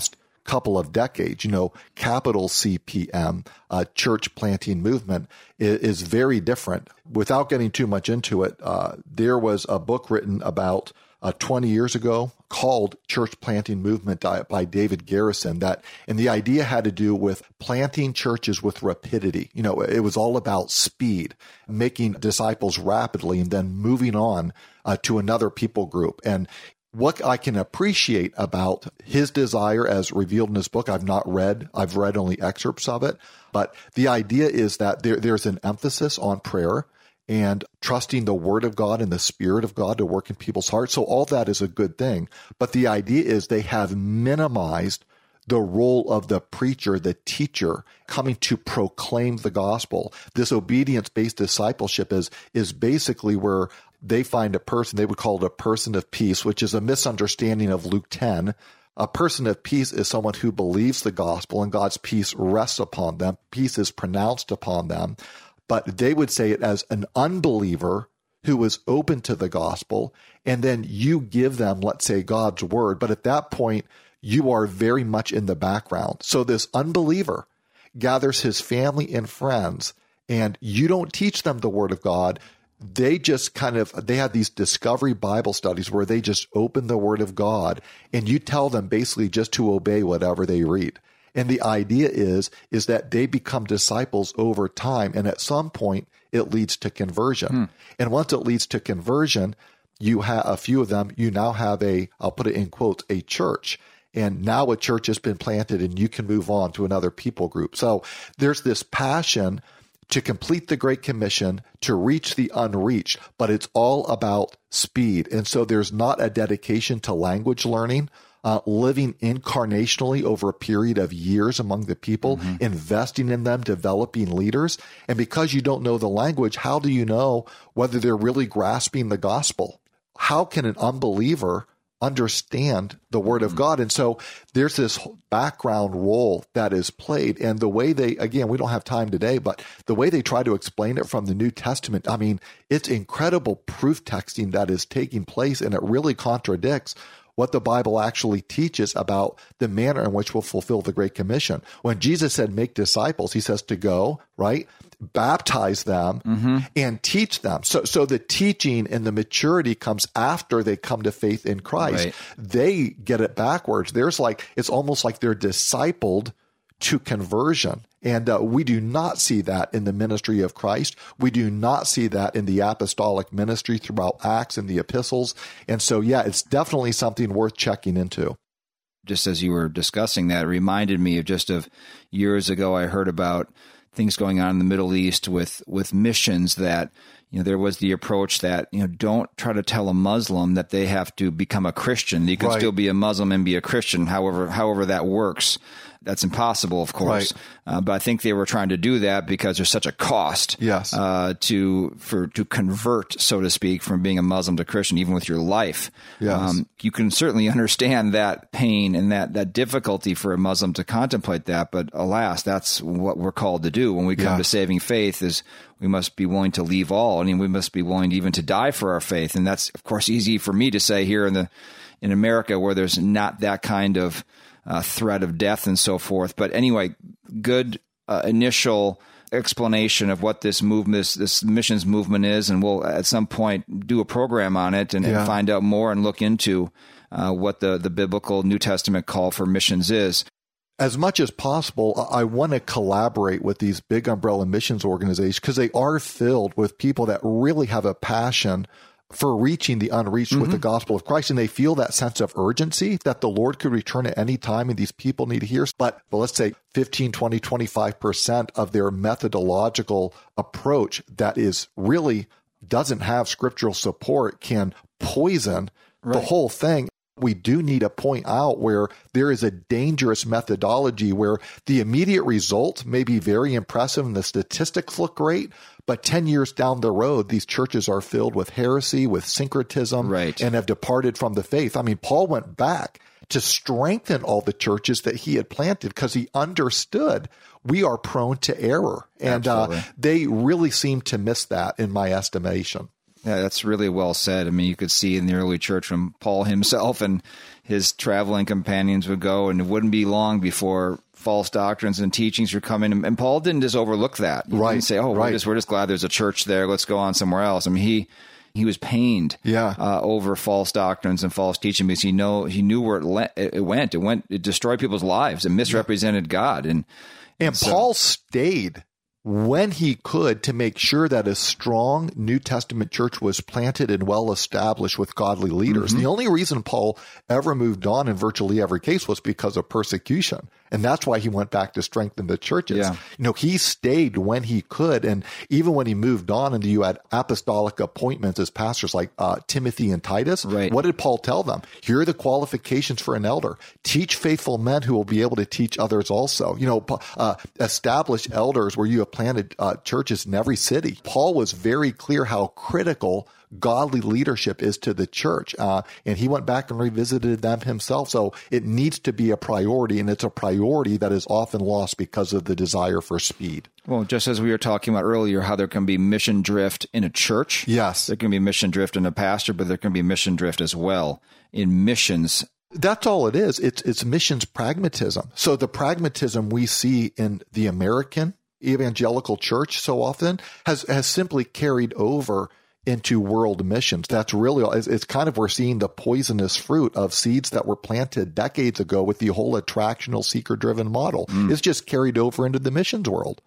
[SPEAKER 13] couple of decades. You know, capital C P M, uh, church planting movement is, is very different. Without getting too much into it, uh, there was a book written about uh, twenty years ago called Church Planting Movement by David Garrison, that, and the idea had to do with planting churches with rapidity. You know, it was all about speed, making disciples rapidly and then moving on uh, to another people group. And what I can appreciate about his desire as revealed in his book, I've not read, I've read only excerpts of it, but the idea is that there, there's an emphasis on prayer and trusting the Word of God and the Spirit of God to work in people's hearts. So all that is a good thing. But the idea is they have minimized the role of the preacher, the teacher, coming to proclaim the gospel. This obedience-based discipleship is, is basically where they find a person, they would call it a person of peace, which is a misunderstanding of Luke ten. A person of peace is someone who believes the gospel and God's peace rests upon them. Peace is pronounced upon them. But they would say it as an unbeliever who is open to the gospel, and then you give them, let's say, God's word. But at that point, you are very much in the background. So this unbeliever gathers his family and friends, and you don't teach them the word of God. They just kind of, they have these discovery Bible studies where they just open the word of God, and you tell them basically just to obey whatever they read. And the idea is, is that they become disciples over time. And at some point, it leads to conversion. Hmm. And once it leads to conversion, you have a few of them, you now have a, I'll put it in quotes, a church. And now a church has been planted and you can move on to another people group. So there's this passion to complete the Great Commission, to reach the unreached, but it's all about speed. And so there's not a dedication to language learning. Uh, living incarnationally over a period of years among the people, mm-hmm. investing in them, developing leaders. And because you don't know the language, how do you know whether they're really grasping the gospel? How can an unbeliever understand the word of God? And so there's this background role that is played. And the way they, again, we don't have time today, but the way they try to explain it from the New Testament, I mean, it's incredible proof texting that is taking place, and it really contradicts what the Bible actually teaches about the manner in which we'll fulfill the Great Commission. When Jesus said, make disciples, he says to go, right? Baptize them mm-hmm. and teach them. So, so the teaching and the maturity comes after they come to faith in Christ. Right. They get it backwards. There's like, it's almost like they're discipled to conversion. And uh, we do not see that in the ministry of Christ. We do not see that in the apostolic ministry throughout Acts and the epistles. And so, yeah, it's definitely something worth checking into.
[SPEAKER 1] Just as you were discussing that, it reminded me of just of years ago, I heard about things going on in the Middle East with, with missions that, you know, there was the approach that, you know, don't try to tell a Muslim that they have to become a Christian. You can right. still be a Muslim and be a Christian, however, however that works. That's impossible, of course. Right. Uh, but I think they were trying to do that because there's such a cost
[SPEAKER 13] yes.
[SPEAKER 1] uh, to for to convert, so to speak, from being a Muslim to Christian, even with your life.
[SPEAKER 13] Yes. Um,
[SPEAKER 1] you can certainly understand that pain and that, that difficulty for a Muslim to contemplate that. But alas, that's what we're called to do when we come yeah. to saving faith, is we must be willing to leave all. I mean, we must be willing even to die for our faith. And that's, of course, easy for me to say here in the in America, where there's not that kind of Uh, threat of death and so forth. But anyway, good uh, initial explanation of what this movement, this, this missions movement is, and we'll at some point do a program on it and, yeah. and find out more and look into uh, what the, the biblical New Testament call for missions is.
[SPEAKER 13] As much as possible, I want to collaborate with these big umbrella missions organizations because they are filled with people that really have a passion for reaching the unreached mm-hmm. with the gospel of Christ. And they feel that sense of urgency that the Lord could return at any time and these people need to hear. But, but let's say fifteen, twenty, twenty-five percent of their methodological approach that is really doesn't have scriptural support can poison right. the whole thing. We do need to point out where there is a dangerous methodology where the immediate result may be very impressive and the statistics look great, but ten years down the road, these churches are filled with heresy, with syncretism,
[SPEAKER 1] right.
[SPEAKER 13] and have departed from the faith. I mean, Paul went back to strengthen all the churches that he had planted because he understood we are prone to error. And uh, they really seem to miss that in my estimation.
[SPEAKER 1] Yeah, that's really well said. I mean, you could see in the early church when Paul himself and his traveling companions would go, and it wouldn't be long before false doctrines and teachings were coming. And Paul didn't just overlook that. He
[SPEAKER 13] right.
[SPEAKER 1] didn't say, oh,
[SPEAKER 13] right.
[SPEAKER 1] we're, just, we're just glad there's a church there. Let's go on somewhere else. I mean, he he was pained
[SPEAKER 13] yeah.
[SPEAKER 1] uh, over false doctrines and false teaching because he know he knew where it, le- it went. It went. It destroyed people's lives and misrepresented yeah. God. And
[SPEAKER 13] and
[SPEAKER 1] so,
[SPEAKER 13] Paul stayed when he could to make sure that a strong New Testament church was planted and well established with godly leaders. Mm-hmm. The only reason Paul ever moved on in virtually every case was because of persecution. And that's why he went back to strengthen the churches.
[SPEAKER 1] Yeah.
[SPEAKER 13] You know, he stayed when he could. And even when he moved on and you had apostolic appointments as pastors like uh, Timothy and Titus,
[SPEAKER 1] right.
[SPEAKER 13] what did Paul tell them? Here are the qualifications for an elder. Teach faithful men who will be able to teach others also. You know, uh, establish elders where you have planted uh, churches in every city. Paul was very clear how critical godly leadership is to the church. Uh, and he went back and revisited them himself. So it needs to be a priority, and it's a priority that is often lost because of the desire for speed.
[SPEAKER 1] Well, just as we were talking about earlier, how there can be mission drift in a church.
[SPEAKER 13] Yes.
[SPEAKER 1] There can be mission drift in a pastor, but there can be mission drift as well in missions.
[SPEAKER 13] That's all it is. It's, it's missions pragmatism. So the pragmatism we see in the American evangelical church so often has, has simply carried over into world missions. That's really, it's kind of, we're seeing the poisonous fruit of seeds that were planted decades ago with the whole attractional seeker-driven model. Mm. It's just carried over into the missions world.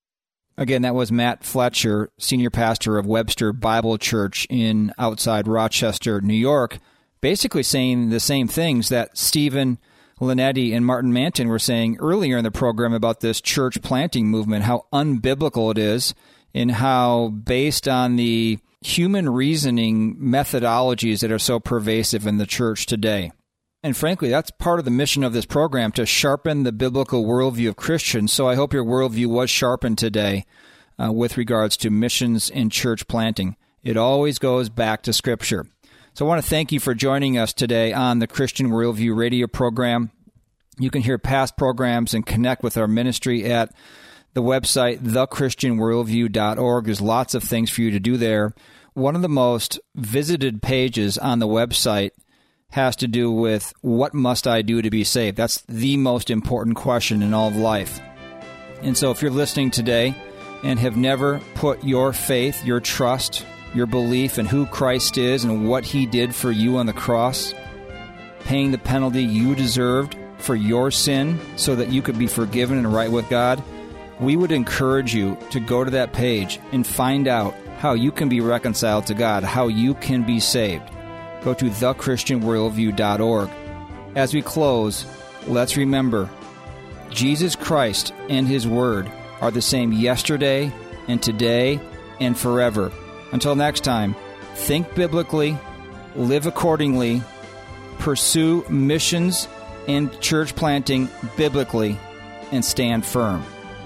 [SPEAKER 1] Again, that was Matt Fletcher, senior pastor of Webster Bible Church in outside Rochester, New York, basically saying the same things that Stephen Linetti and Martin Manton were saying earlier in the program about this church planting movement, how unbiblical it is, and how based on the human reasoning methodologies that are so pervasive in the church today. And frankly, that's part of the mission of this program, to sharpen the biblical worldview of Christians. So I hope your worldview was sharpened today uh, with regards to missions and church planting. It always goes back to Scripture. So I want to thank you for joining us today on the Christian Worldview radio program. You can hear past programs and connect with our ministry at the website, the christian worldview dot org. There's lots of things for you to do there. One of the most visited pages on the website has to do with what must I do to be saved? That's the most important question in all of life. And so if you're listening today and have never put your faith, your trust, your belief in who Christ is and what he did for you on the cross, paying the penalty you deserved for your sin so that you could be forgiven and right with God, we would encourage you to go to that page and find out how you can be reconciled to God, how you can be saved. Go to the christian worldview dot org. As we close, let's remember, Jesus Christ and his word are the same yesterday and today and forever. Until next time, think biblically, live accordingly, pursue missions and church planting biblically, and stand firm.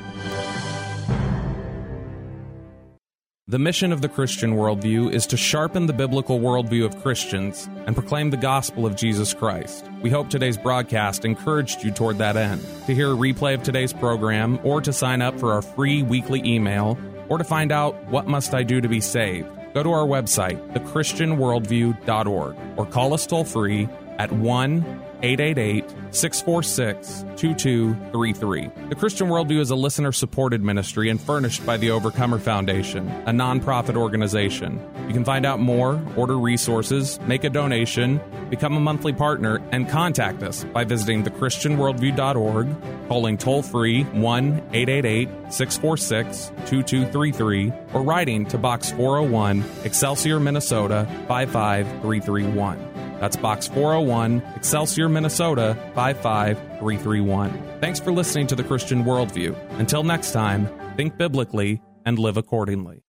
[SPEAKER 4] The mission of the Christian Worldview is to sharpen the biblical worldview of Christians and proclaim the gospel of Jesus Christ. We hope today's broadcast encouraged you toward that end. To hear a replay of today's program, or to sign up for our free weekly email, or to find out what must I do to be saved, go to our website, the christian worldview dot org, or call us toll-free at one eight eight eight, six four six, two two three three. The Christian Worldview is a listener-supported ministry and furnished by the Overcomer Foundation, a nonprofit organization. You can find out more, order resources, make a donation, become a monthly partner, and contact us by visiting the christian worldview dot org, calling toll-free one eight eight eight, six four six, two two three three, or writing to Box four oh one, Excelsior, Minnesota, five five three three one. That's Box four oh one, Excelsior, Minnesota, five five three three one. Thanks for listening to the Christian Worldview. Until next time, think biblically and live accordingly.